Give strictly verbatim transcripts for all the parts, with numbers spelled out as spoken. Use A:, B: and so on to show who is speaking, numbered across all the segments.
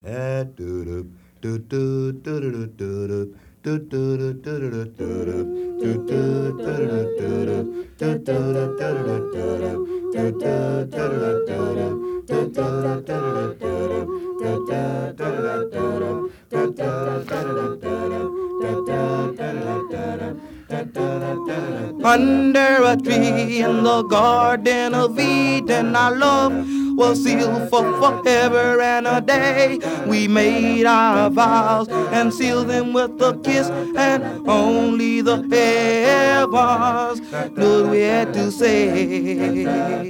A: Under a tree in the Garden of Eden, our love was sealed for forever and a day. We made our vows and sealed them with a kiss, and only the heavens knew what we had to say.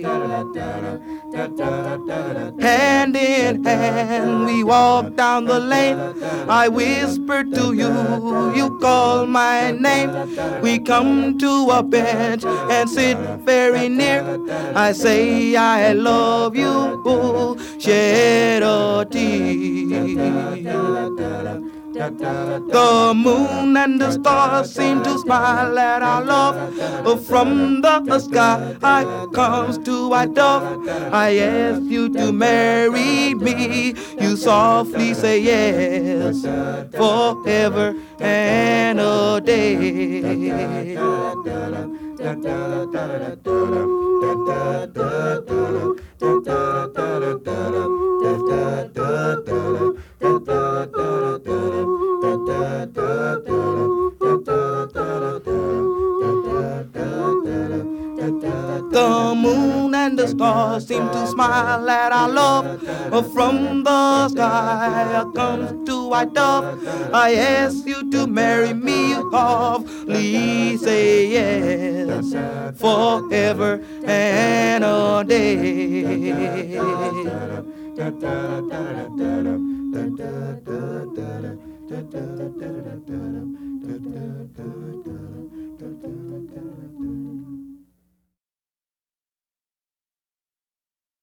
A: Hand in hand we walked down the lane. I whispered to you, you called my name. We come to a bench and sit very near. I say I love you, shed a tear. The moon and the stars seem to smile at our love. From the sky comes to our dove. I ask you to marry me. You softly say yes, forever and a day. The moon and the stars seem to smile at our love. From the sky comes to our dove. I ask you to marry me, you softly say yes, forever and a day.